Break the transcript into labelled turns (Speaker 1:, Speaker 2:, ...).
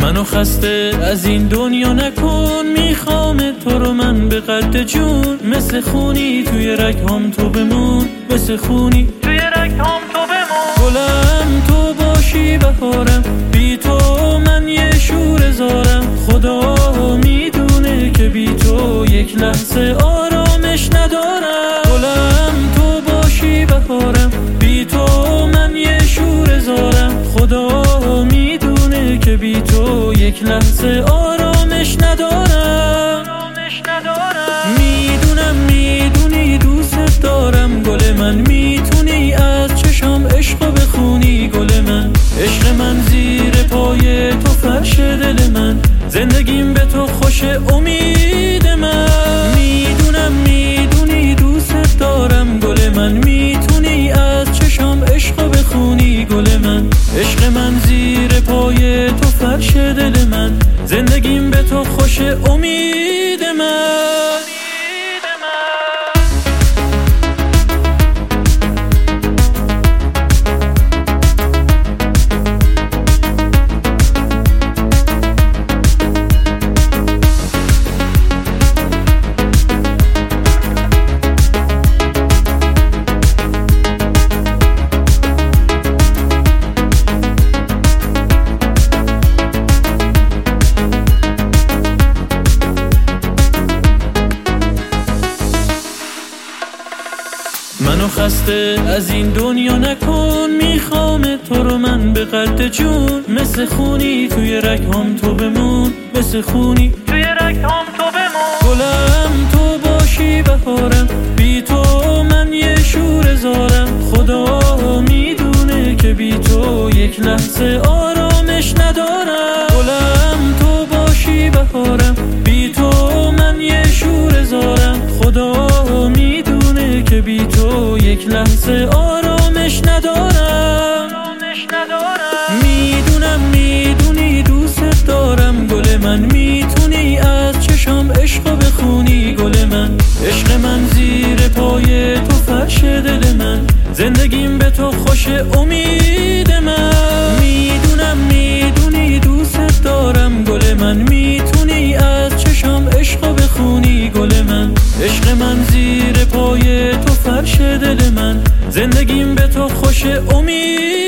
Speaker 1: منو خسته از این دنیا نکن، میخوام تو رو من به قد جون. مثل خونی توی رگهام تو بمون، مثل خونی توی رگهام تو بمون. گلم تو باشی بهارم، بی تو من یه شوره زارم. خدا میدونه که بی تو یک لحظه آرامش ندارم. گلم تو باشی بهارم، بی تو من یه شوره زارم. خدا میدونه که بی تو یک لحظه آرامش ندارم. میدونم میدونی دوست دارم گل من، میتونی از چشام عشقو بخونی گل من. عشق من زیر پای تو فرش دل من، زندگیم به تو خوش امید من. میدونم میدونی دوست دارم گل من، میتونی از چشام عشقو بخونی گل من. عشق من زیر پای تو فرش دل من، زندگیم به تو خوش امید من. منو خسته از این دنیا نکن، میخوام تو رو من به قد جون. مثل خونی توی رگهام تو بمون، مثل خونی توی رگهام تو بمون. گلم تو باشی بهارم، بی تو من یه شوره زارم. خدا میدونه که بی تو یک لحظه آرامش ندارم. گلم تو باشی بهارم، بی تو من یه شوره زارم. خدا میدونه که بی تو یک لحظه آرامش ندارم. میدونم میدونی دوست دارم گل من، میتونی از چشام عشقو بخونی گل من. عشق من زیر پای تو فرش دل من، زندگیم به تو خوش امید من. میدونم میدونی دوست دارم گل من، میتونی از چشام عشقو بخونی گل من. عشق من زیر پای تو فرش دل من، زندگیم به تو خوش امید.